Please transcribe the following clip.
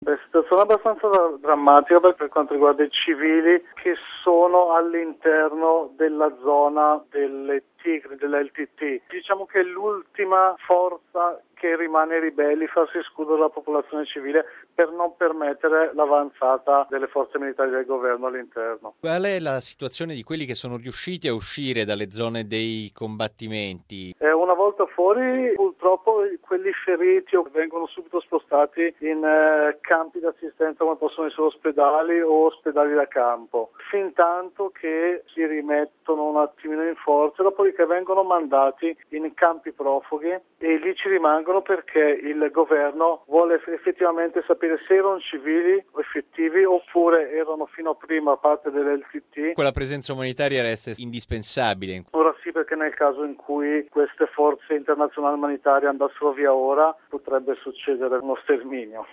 Situazione abbastanza drammatica per quanto riguarda i civili che sono all'interno della zona delle Tigri, dell'LTT. Diciamo che è l'ultima forza che rimane ai ribelli, farsi scudo della popolazione civile per non permettere l'avanzata delle forze militari del governo all'interno. Qual è la situazione di quelli che sono riusciti a uscire dalle zone dei combattimenti? Una volta fuori, purtroppo quelli feriti vengono subito spostati in campi di assistenza come possono essere ospedali o ospedali da campo, fin tanto che si rimettono un attimino in forza, dopodiché vengono mandati in campi profughi e lì ci rimangono perché il governo vuole effettivamente sapere se erano civili o effettivi oppure erano fino a prima parte dell'LTT. Quella presenza umanitaria resta indispensabile. Ora sì, perché nel caso in cui queste forze internazionali umanitarie andassero via ora potrebbe succedere uno sterminio.